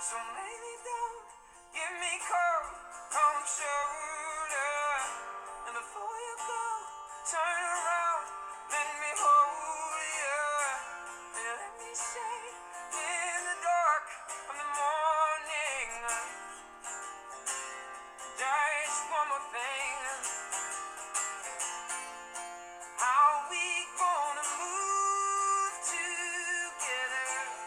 So maybe don't give me cold, I'm sure.